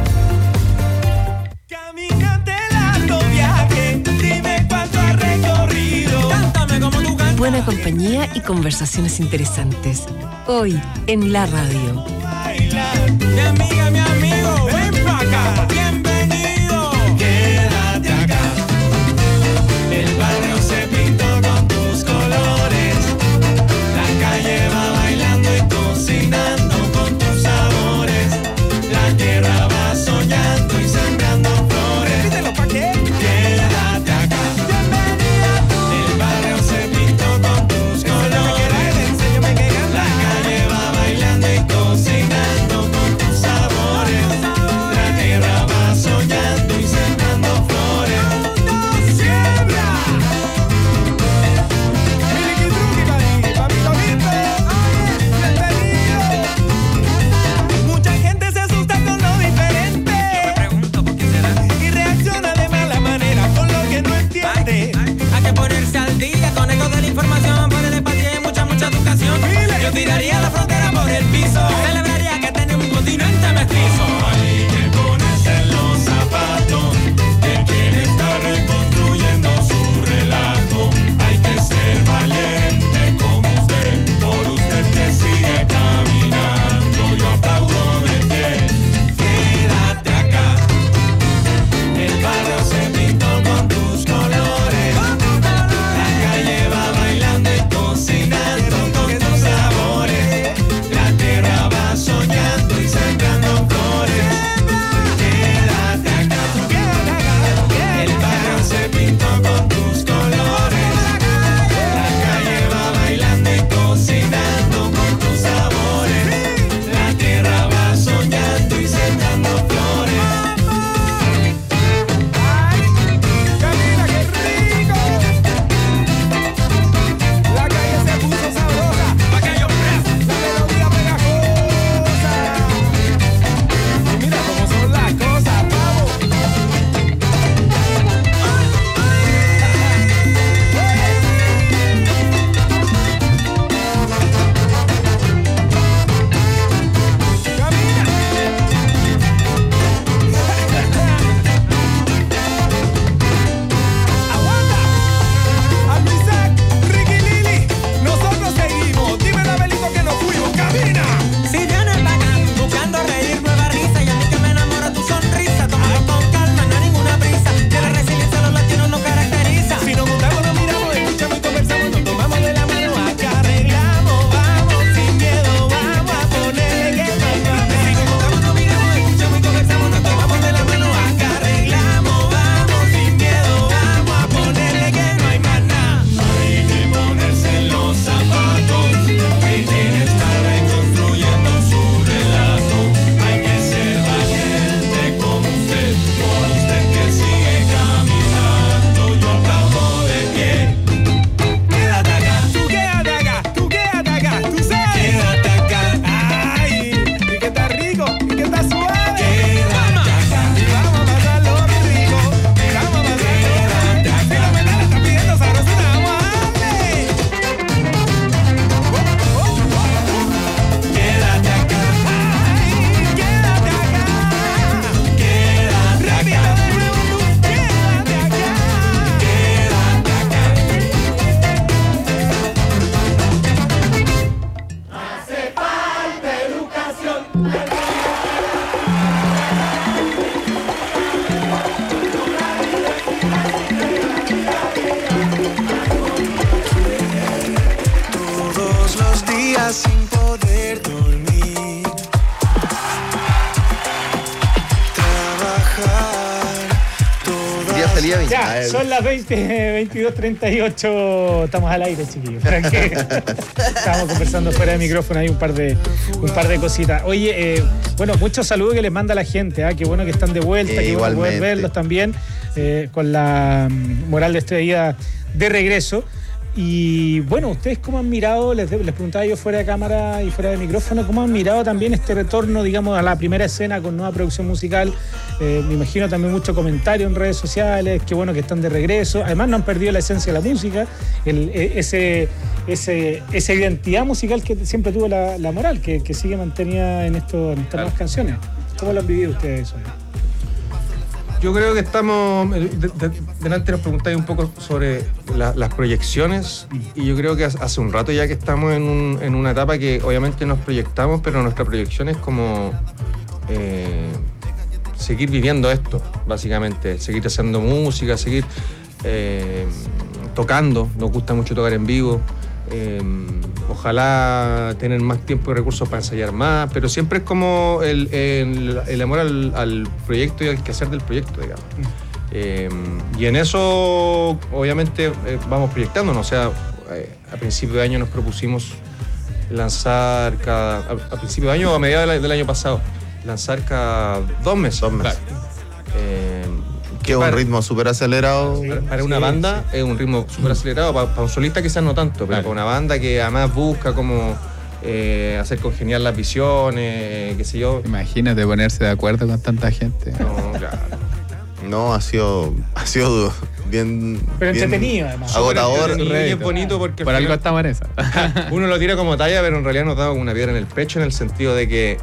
Buena compañía y conversaciones interesantes. Hoy en la radio. Mi amiga, mi amigo, ven pa' acá. Bienvenido. Quédate acá. El barrio se pintó con tus colores. La calle va bailando y cocinando con tus sabores. La tierra va soñando y sembrando flores. Díselo pa' qué. Quédate acá. Bienvenida tú. El barrio se pintó con tus colores. La calle va bailando y cocinando con tus sabores. La tierra va soñando. Todos los días sin poder dormir, Ya salía bien. Ya, son las 22:38. Estamos al aire, chiquillos. Estábamos conversando fuera de micrófono, hay un par de cositas. Oye, bueno, muchos saludos que les manda la gente. Qué bueno que están de vuelta, que bueno poder verlos también con la moral de este día de regreso. Y bueno, ustedes cómo han mirado, les preguntaba yo fuera de cámara y fuera de micrófono, cómo han mirado también este retorno, digamos, a la primera escena con nueva producción musical. Me imagino también mucho comentario en redes sociales, qué bueno que están de regreso. Además no han perdido la esencia de la música, esa identidad musical que siempre tuvo la moral, que sigue mantenida en estas nuevas canciones. ¿Cómo lo han vivido ustedes eso? Yo creo que estamos. Delante nos preguntáis un poco sobre las proyecciones, y yo creo que hace un rato ya que estamos en una etapa que obviamente nos proyectamos, pero nuestra proyección es como seguir viviendo esto, básicamente. Seguir haciendo música, seguir tocando. Nos gusta mucho tocar en vivo. Ojalá tener más tiempo y recursos para ensayar más, pero siempre es como el amor al proyecto y al quehacer del proyecto, digamos. Y en eso obviamente vamos proyectándonos. O sea, a principio de año nos propusimos lanzar a principio de año o a mediados del año pasado, lanzar cada 2 meses. Claro. Que es un ritmo súper acelerado. Para una banda es un ritmo súper acelerado, para un solista quizás no tanto, pero para una banda que además busca como hacer congeniar las visiones, qué sé yo. Imagínate ponerse de acuerdo con tanta gente. No, claro. No, ha sido bien... Pero bien entretenido, además. Agotador. Y es bonito porque... Por algo estamos en esa. Uno lo tira como talla, pero en realidad nos da como una piedra en el pecho, en el sentido de que...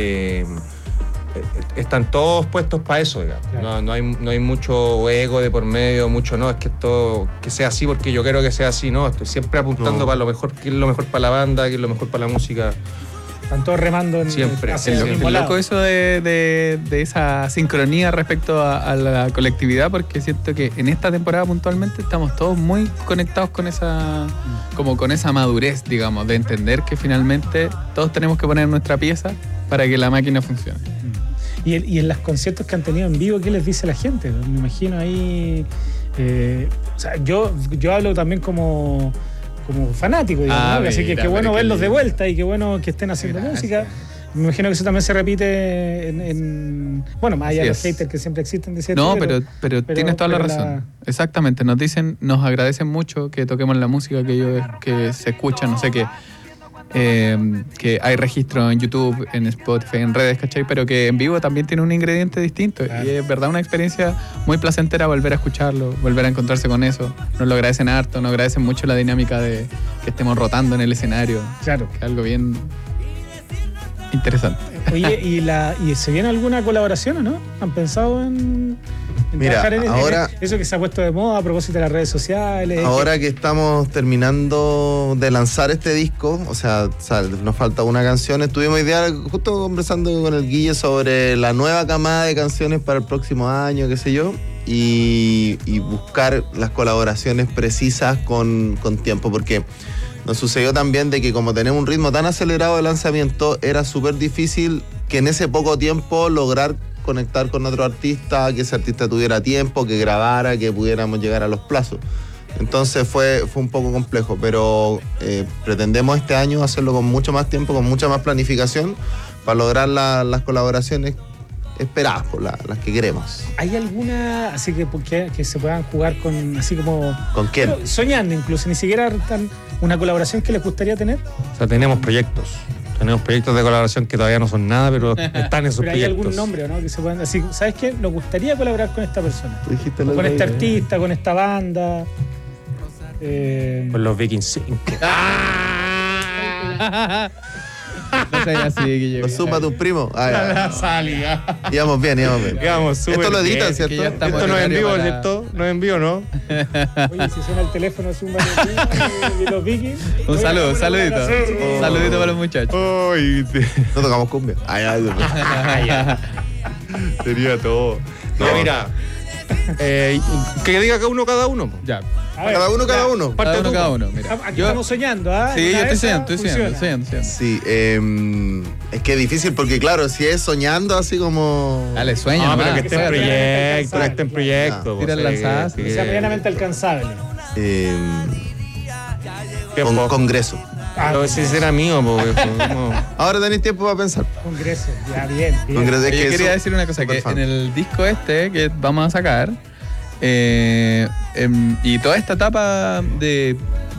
están todos puestos para eso, digamos. Claro. No hay mucho ego de por medio, mucho no, es que esto que sea así porque yo quiero que sea así, no, estoy siempre apuntando para lo mejor, que es lo mejor para la banda, que es lo mejor para la música. Están todos remando siempre. Es loco eso de esa sincronía respecto a la colectividad, porque siento que en esta temporada puntualmente estamos todos muy conectados con esa madurez, digamos, de entender que finalmente todos tenemos que poner nuestra pieza para que la máquina funcione. Y en los conciertos que han tenido en vivo, ¿qué les dice la gente? Me imagino ahí... o sea, yo hablo también como fanático, digamos, ¿no? Así que qué bueno verlos de vuelta y qué bueno que estén haciendo música. Me imagino que eso también se repite bueno, más allá de los haters que siempre existen. No, pero tienes toda la razón. Exactamente, nos agradecen mucho que toquemos la música que se escucha, no sé qué. Que hay registro en YouTube, en Spotify, en redes, ¿cachai? Pero que en vivo también tiene un ingrediente distinto. Claro. Y es verdad una experiencia muy placentera volver a escucharlo, volver a encontrarse con eso. Nos lo agradecen harto, nos agradecen mucho la dinámica de que estemos rotando en el escenario. Claro. Que es algo bien interesante. Oye, ¿y se viene alguna colaboración o no? ¿Han pensado en trabajar en eso que se ha puesto de moda a propósito de las redes sociales? Ahora que estamos terminando de lanzar este disco, o sea, nos falta una canción, estuvimos justo conversando con el Guille sobre la nueva camada de canciones para el próximo año, qué sé yo, y buscar las colaboraciones precisas con tiempo, porque nos sucedió también de que como tenemos un ritmo tan acelerado de lanzamiento, era súper difícil que en ese poco tiempo lograr conectar con otro artista, que ese artista tuviera tiempo, que grabara, que pudiéramos llegar a los plazos. Entonces fue un poco complejo, pero pretendemos este año hacerlo con mucho más tiempo, con mucha más planificación, para lograr las colaboraciones esperadas, por las que queremos. ¿Hay alguna así que se puedan jugar con, así como... ¿Con quién? Pero soñando incluso, ni siquiera una colaboración que les gustaría tener? O sea, tenemos proyectos de colaboración que todavía no son nada, pero están esos pero proyectos. ¿Hay algún nombre o no? Que se puedan decir, ¿sabes qué? Nos gustaría colaborar con esta persona. Con este artista, con esta banda. Con los Vikings 5. No sé, así, Guille. Lo suma de un primo. La salida. Íbamos bien. Íbamos súper Esto lo bien. editan, ¿cierto? Esto no es en vivo, ¿cierto? No es en vivo, ¿no? Oye, si suena el teléfono, zumba de los Vikings. Un saludo, saludito. Saludito para los muchachos. No tocamos cumbia. Sería todo. No, mira. Que diga cada uno. Ya. Cada uno. Cada uno. Mira. Aquí estamos soñando, ¿ah? Sí, yo estoy soñando. Sí, es que es difícil porque, claro, si es soñando así como. Dale, sueña. No, pero que esté en proyecto. Tira el lanzazo. Que sea medianamente alcanzable. Congreso. Pero si será mío, porque ahora tenéis tiempo para pensar. Congreso, ya, bien. Congreso, yo quería decir una cosa, que en el disco que vamos a sacar, y toda esta etapa de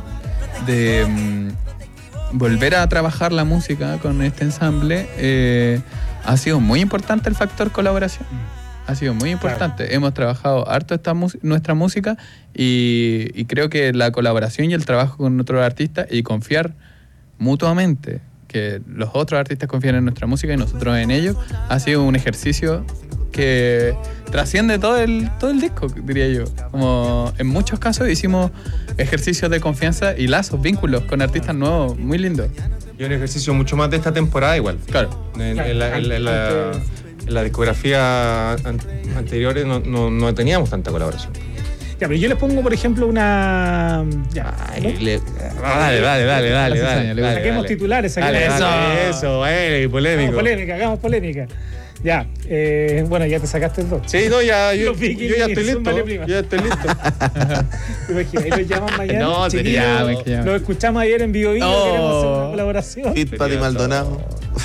volver a trabajar la música con este ensamble, ha sido muy importante el factor colaboración. Ha sido muy importante. Claro. Hemos trabajado harto nuestra música y creo que la colaboración y el trabajo con otros artistas y confiar mutuamente que los otros artistas confían en nuestra música y nosotros en ellos, ha sido un ejercicio que trasciende todo el disco, diría yo. Como en muchos casos hicimos ejercicios de confianza y lazos, vínculos con artistas nuevos, muy lindos. Y un ejercicio mucho más de esta temporada igual. Claro. En la discografía anteriores no teníamos tanta colaboración. Ya, pero yo les pongo, por ejemplo, una. Ya. Dale. Saquemos titulares. Eso, polémico. Hagamos polémica. Ya, bueno, ya te sacaste el 2. Sí, no, yo ya estoy listo. ¿Te imaginas? Ahí los llaman mañana. No, sería. Lo escuchamos ayer en Vivo Vivo, queremos hacer una colaboración. Hit Pati Maldonado.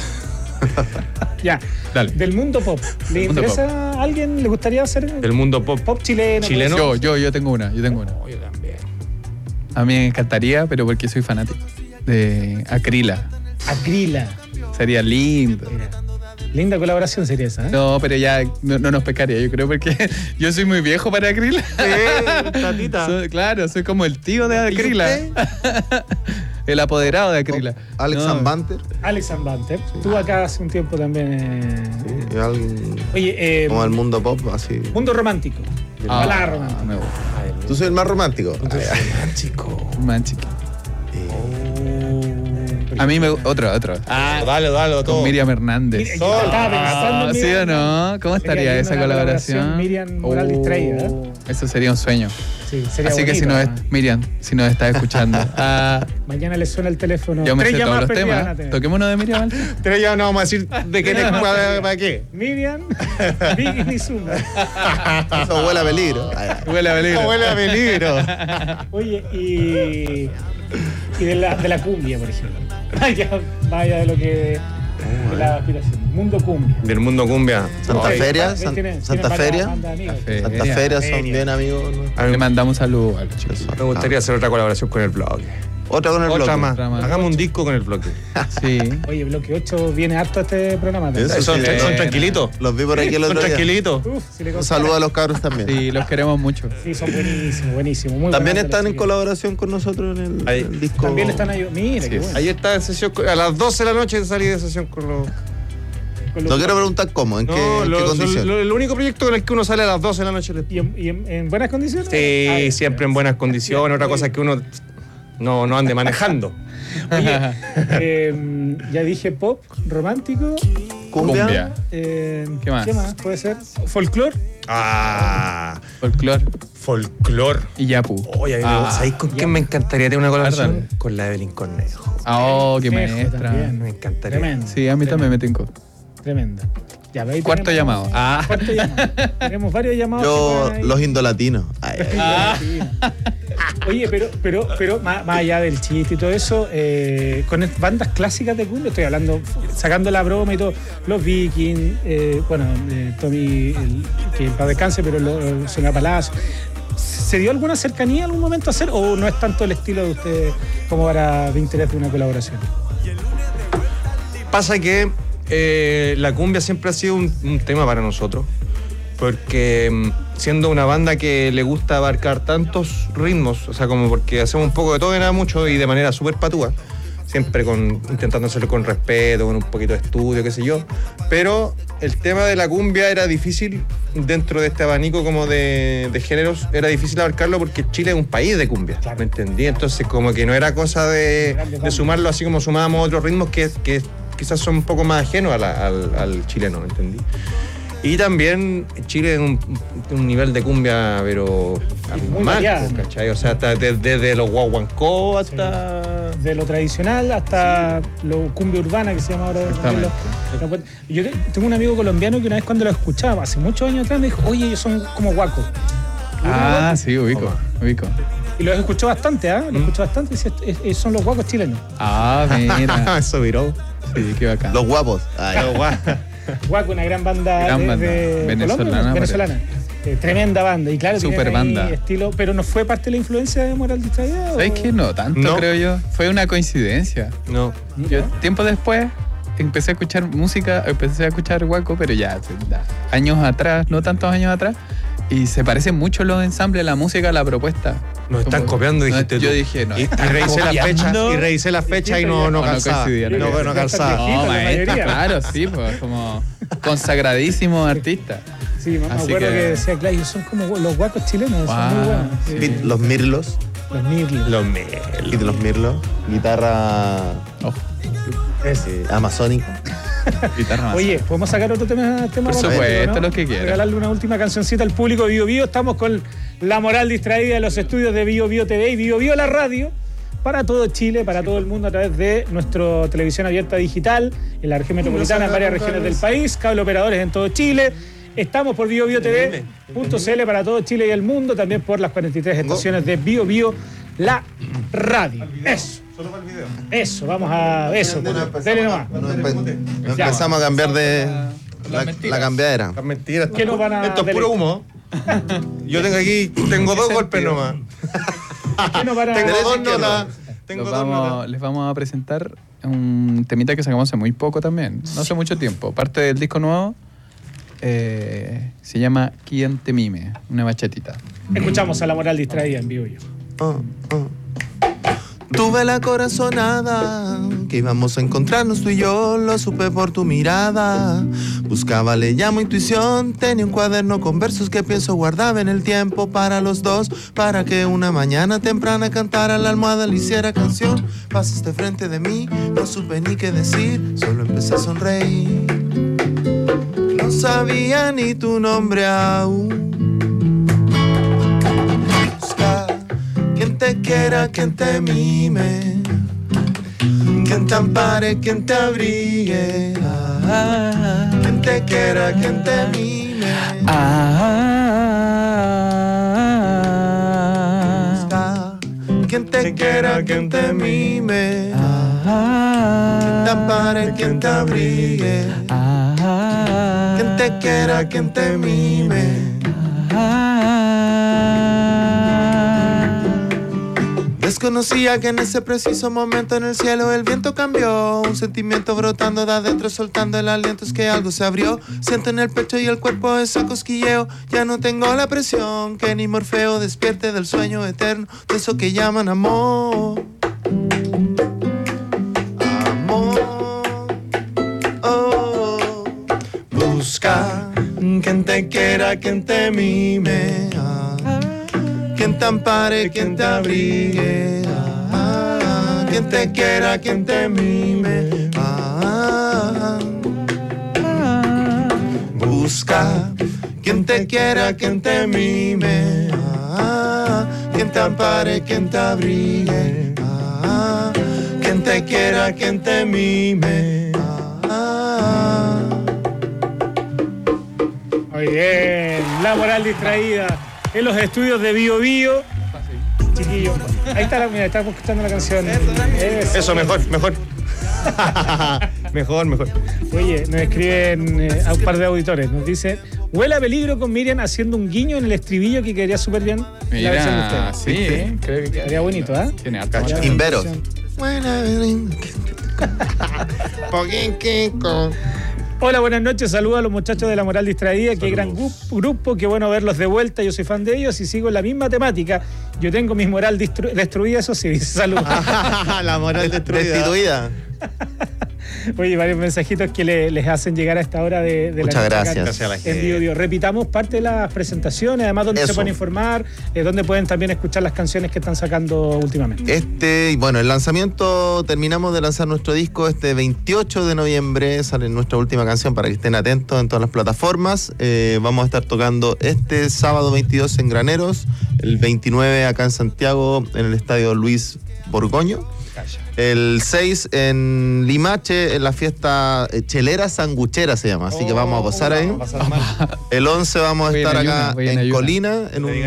Ya, dale. Del mundo pop. ¿Le interesa a alguien? ¿Le gustaría hacer? Del mundo pop. Pop chileno. Yo tengo una. Yo también. A mí me encantaría, pero porque soy fanático de Acrila. Sería lindo. Mira. Linda colaboración sería esa, ¿eh? No, pero ya no nos pescaría, yo creo, porque yo soy muy viejo para Acrila. Tatita. Claro, soy como el tío de Acrila. El apoderado de Acrila. Alex Banter. Alex Banter. Sí. Tú acá hace un tiempo también. Sí, alguien. Oye, como el mundo pop, así. Mundo romántico. Balada romántica. ¿Tú soy el más romántico? Romántico. A mí me otro. Dale, todo. Con Miriam Hernández. Estaba pensando, ¿sí o no? ¿Cómo estaría esa colaboración? Miriam Moral distraída. Eso sería un sueño. Sí, sería así bonito, que Miriam, si nos estás escuchando. Mañana le suena el teléfono. Yo me sé todos los temas. Toquemos uno de Miriam. 3 llamadas, no vamos a decir de qué para qué. Miriam, Vicky y Zuma. Eso huele a peligro. Huele a peligro. Oye, y de la cumbia, por ejemplo. Vaya de lo que. De la aspiración. Mundo cumbia. Del mundo cumbia. Santa Feria. Santa Feria son bien amigos. Le mandamos saludos a los chicos. Me gustaría hacer otra colaboración con el bloque. Otra con el bloque. Más. Hagamos un disco con el bloque. Sí. Oye, bloque 8 viene harto a este programa. Son tranquilitos. Los vi por aquí el otro día. Tranquilitos. Un saludo a los cabros también. Sí, los queremos mucho. Sí, son buenísimos. Muy también están en colaboración con nosotros en el disco. También están ahí. Mira, qué bueno. Ahí está en sesión. A las 12 de la noche salí de sesión con los. No quiero preguntar cómo, en qué condiciones. El único proyecto con el que uno sale a las 12 de la noche. ¿Y en buenas condiciones? Sí, siempre en buenas condiciones. Otra cosa es que uno no ande manejando. Oye, ya dije pop, romántico. Cumbia. ¿Qué más? ¿Puede ser? ¿Folclor? Folclor. Y Yapu. Oye, ¿sabéis con quién me encantaría tener una colaboración? Con la Evelyn Cornejo. Qué maestra. Me encantaría. Tremendo. Sí, a mí también me tincó. Tremenda. Ya, Cuarto llamado. Cuarto llamado. Tenemos varios llamados. Yo, los indolatinos. Oye, pero más allá del chiste y todo eso, con bandas clásicas de cumbia, estoy hablando, sacando la broma y todo, los Vikings, Tommy, que en paz descanse, pero Zona Palacio. ¿Se dio alguna cercanía en algún momento a hacer o no es tanto el estilo de ustedes como para de interés de una colaboración? Pasa que la cumbia siempre ha sido un tema para nosotros, porque siendo una banda que le gusta abarcar tantos ritmos, o sea, como porque hacemos un poco de todo y nada mucho y de manera súper patúa, siempre intentando hacerlo con respeto, con un poquito de estudio, qué sé yo. Pero el tema de la cumbia era difícil dentro de este abanico como de géneros, era difícil abarcarlo porque Chile es un país de cumbia, ¿me entendí? Entonces como que no era cosa de sumarlo así como sumábamos otros ritmos que quizás son un poco más ajenos al chileno, ¿me entendí? Y también Chile es un nivel de cumbia, pero abismal, ¿cachai? O sea, hasta desde los guaguancó hasta... De lo tradicional hasta lo cumbia urbana que se llama ahora. Yo tengo un amigo colombiano que una vez cuando lo escuchaba, hace muchos años atrás, me dijo, oye, ellos son como guacos. Ah, sí, ubico. Y los escuchó bastante, ¿ah? Los escuchó bastante y son los guacos chilenos. Ah, mira. Eso viró. Sí, qué bacán. Los guapos. Los guapos. Guaco, una gran banda de venezolana. Tremenda banda. Y claro, super banda. Estilo, pero no fue parte de la influencia de Moral Distraída. ¿Sabes qué? No tanto, creo yo. Fue una coincidencia. No. Yo, tiempo después, empecé a escuchar música, empecé a escuchar Guaco, pero ya años atrás, no tantos años atrás. Y se parecen mucho los ensambles, la música, la propuesta. Nos están copiando, dijiste tú. Yo dije, no. Y revisé la fecha y no calzaba. No calzaba. No, maestro, claro, sí, pues como consagradísimos artistas. Sí, me acuerdo que decía, claro, son como los guacos chilenos, son muy buenos. Sí. Los mirlos. Y de los mirlos, guitarra amazónica. Oye, ¿podemos sacar otro tema? Por supuesto, ¿no? Lo que quieras. Regalarle una última cancioncita al público de Bio Bio. Estamos con La Moral Distraída de los estudios de Bio Bio TV y Bio Bio la radio para todo Chile, para todo el mundo a través de nuestra televisión abierta digital en la región metropolitana, en varias regiones del país, cable operadores en todo Chile. Estamos por biobiotv.cl para todo Chile y el mundo, también por las 43 estaciones de Bio Bio la radio. Eso. Solo para el video. Eso, vamos a... Eso, dale nomás. Empezamos a cambiar de... La cambiadera. Las mentiras. ¿Qué nos van a Esto es puro humo. Yo tengo dos golpes nomás. ¿Qué nos van a Tengo dos notas. Les vamos a presentar un temita que sacamos hace muy poco también. No hace mucho tiempo. Parte del disco nuevo. Se llama ¿Quién te mime? Una bachatita. Escuchamos a La Moral Distraída en Bio Bio. Tuve la corazonada que íbamos a encontrarnos tú y yo, lo supe por tu mirada. Buscaba, le llamo intuición, tenía un cuaderno con versos que pienso guardaba en el tiempo para los dos, para que una mañana temprana cantara la almohada, le hiciera canción. Pasaste frente de mí, no supe ni qué decir, solo empecé a sonreír. No sabía ni tu nombre aún. Quien te quiera, quien te mime, quien te ampare, quien te abrigue. Quien te quiera, quien te mime. Quien te quiera, quien te mime. Quien te ampare, quien te abrigue. Quien te quiera, quien te mime. Desconocía que en ese preciso momento en el cielo el viento cambió. Un sentimiento brotando de adentro, soltando el aliento, es que algo se abrió. Siento en el pecho y el cuerpo ese cosquilleo. Ya no tengo la presión, que ni Morfeo despierte del sueño eterno, de eso que llaman amor. Amor, oh. Busca quien te quiera, quien te mime. Quien te ampare, quien te abrigue, quien te quiera, quien te mime. Busca quien te quiera, quien te mime. Quien te ampare, quien te abrigue. Quien te quiera, quien te mime. Muy bien, La Moral Distraída en los estudios de Bio Bio. Chiquillo, ahí está, mira, estamos escuchando la canción. Eso, mejor. mejor. Oye, nos escriben a un par de auditores, nos dice: huele a peligro con Miriam haciendo un guiño en el estribillo que quedaría súper bien. Mira, la versión de ustedes. Sí, creo que quedaría bonito, ¿eh? Tiene harta Inveros. Hola, buenas noches, saludos a los muchachos de La Moral Distraída, qué gran grupo, qué bueno verlos de vuelta, yo soy fan de ellos y sigo en la misma temática. Yo tengo mi moral destruida, eso sí, saludos. La moral destruida. Oye, varios mensajitos que les hacen llegar a esta hora de Muchas la gracias. Gracias a la gente. en Bio. Repitamos parte de las presentaciones, además donde se pueden informar, donde pueden también escuchar las canciones que están sacando últimamente. Bueno, el lanzamiento, terminamos de lanzar nuestro disco este 28 de noviembre, sale nuestra última canción para que estén atentos en todas las plataformas. Vamos a estar tocando este sábado 22 en Graneros, el 29 acá en Santiago en el Estadio Luis Borgoño. El 6 en Limache, en la fiesta Chelera Sanguchera se llama, así que vamos a gozar ahí. El 11 vamos a estar acá en Colina,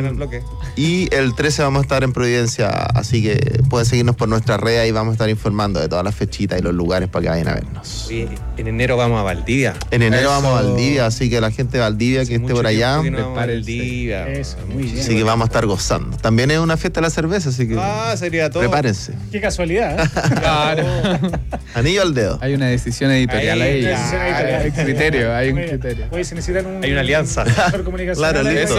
y el 13 vamos a estar en Providencia, así que pueden seguirnos por nuestra red, ahí vamos a estar informando de todas las fechitas y los lugares para que vayan a vernos. Sí, en enero vamos a Valdivia. En enero vamos a Valdivia, así que la gente de Valdivia que esté por allá, Valdivia. Eso, muy bien. así que vamos a estar gozando. También es una fiesta de la cerveza, así que sería todo. prepárense. Qué casualidad, ¿eh? Claro. Anillo al dedo. Hay una decisión editorial ahí. Hay un criterio, hay un Muy bien. criterio. Oye, se necesitan Hay una alianza. Claro, listo.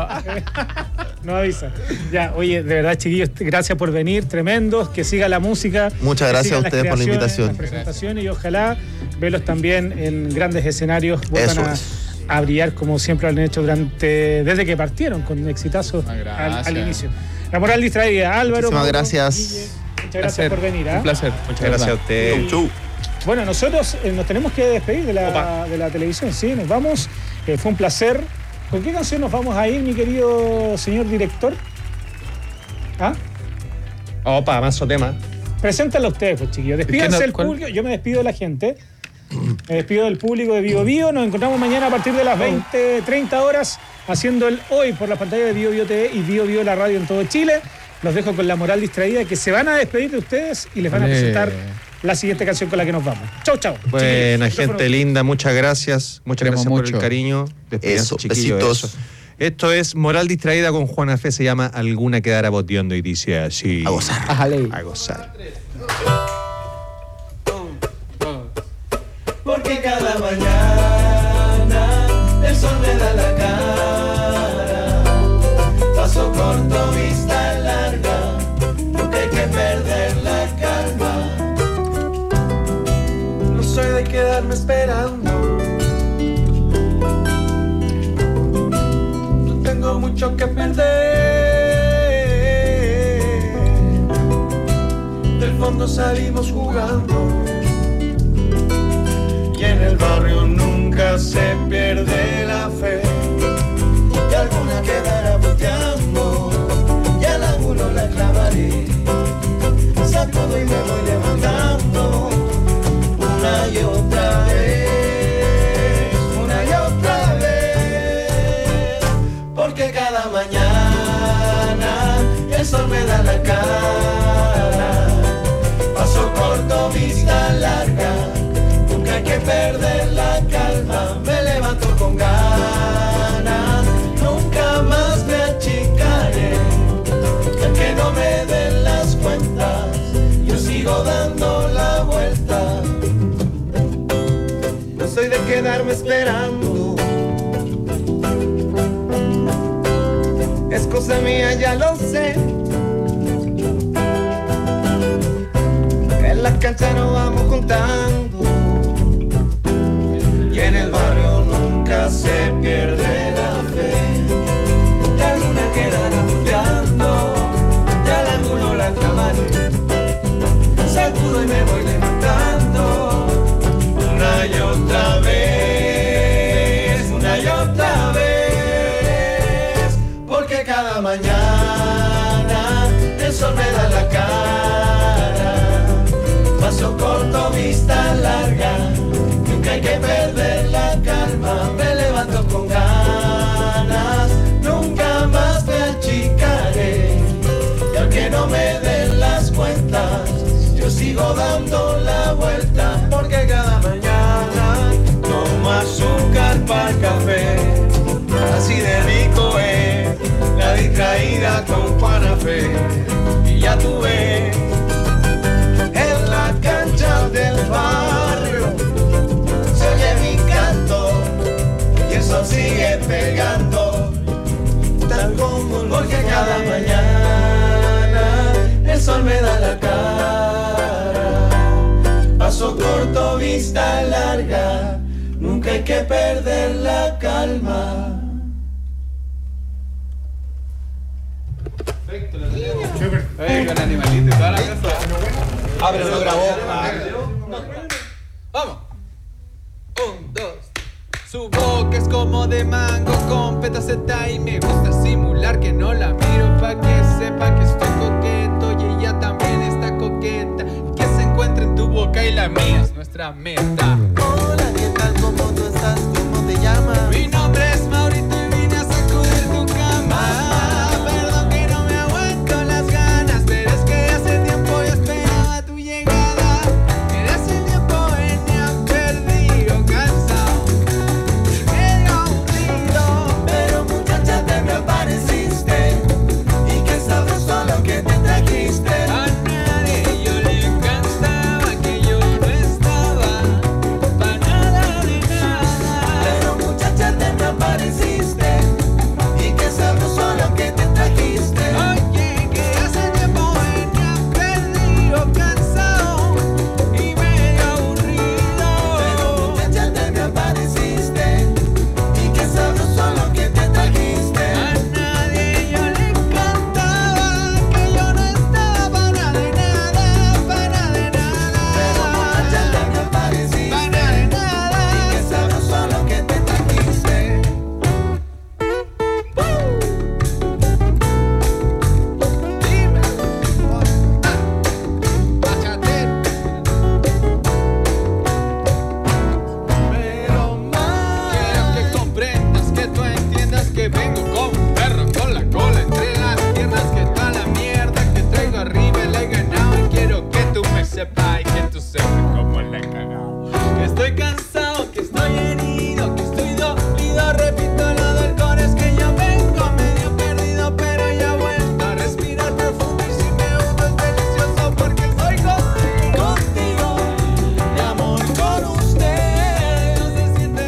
No avisa. Ya, oye, de verdad, chiquillos, gracias por venir, tremendos, que siga la música. Muchas que gracias a sigan las ustedes por la creaciones, invitación. las presentaciones, y ojalá verlos también en grandes escenarios, Eso vuelvan es. a brillar como siempre lo han hecho desde que partieron, con exitazos al inicio. La Moral Distraída, Álvaro. Muchísimas Mauro, gracias. Guille, muchas gracias por venir. Un placer. Muchas gracias a ustedes. Bueno, nosotros nos tenemos que despedir de la televisión, ¿sí? Nos vamos. Fue un placer. ¿Con qué canción nos vamos a ir, mi querido señor director? ¿Ah? Opa, manso tema. Preséntalo ustedes, pues, chiquillos. Despídanse del público. Yo me despido de la gente. Me despido del público de Bio Bio. Nos encontramos mañana a partir de las 20:30 horas haciendo el Hoy por la pantalla de Bio Bio TV y Bio Bio la radio en todo Chile. Los dejo con La Moral Distraída, que se van a despedir de ustedes y les van a presentar la siguiente canción con la que nos vamos. Chau, chau. Buena gente linda, muchas gracias. Muchas gracias por el cariño. Eso, chiquillos. besitos. Esto es Moral Distraída con Juana Fe, se llama Alguna quedará boteando y dice así. A gozar. A gozar. Porque cada mañana el sol me da la cara. Paso corto, vista larga, nunca hay que perder la calma. No soy de quedarme esperando. No tengo mucho que perder. Del fondo salimos jugando. Y en el barrio nunca se pierde la fe. Y alguna quedará boteando, y al ángulo la clavaré. Sacudo y me voy levantando, una y otra vez, una y otra vez. Porque cada mañana el sol me da la cara. Paso corto, vista larga, hay que perder la calma, me levanto con ganas, nunca más me achicaré, y aunque no me den las cuentas, yo sigo dando la vuelta. No soy de quedarme esperando, es cosa mía, ya lo sé. En la cancha nos vamos juntando, y en el barrio nunca se pierde la fe. Y alguna quedará buceando, y al ángulo la clavaré. Sacudo y me voy levantando, una y otra vez, una y otra vez. Porque cada mañana el sol me da la cara. Paso corto, vista larga, nunca hay que perder la calma, me levanto con ganas, nunca más me achicaré, y aunque no me den las cuentas, yo sigo dando la vuelta, porque cada mañana tomo azúcar para el café, así de rico es la distraída con Juana Fe, y ya tú ves, en la cancha del barrio se oye mi pegando, tal como porque cada mañana el sol me da la cara. Paso corto, vista larga, nunca hay que perder la calma. Con animalito y toda la cosa. Abre lo grabó. Vamos. 1, 2. Su boca es como de mango con petaceta y me gusta simular que no la miro pa' que sepa que estoy coqueto y ella también está coqueta. Que se encuentre en tu boca y la mía es nuestra meta.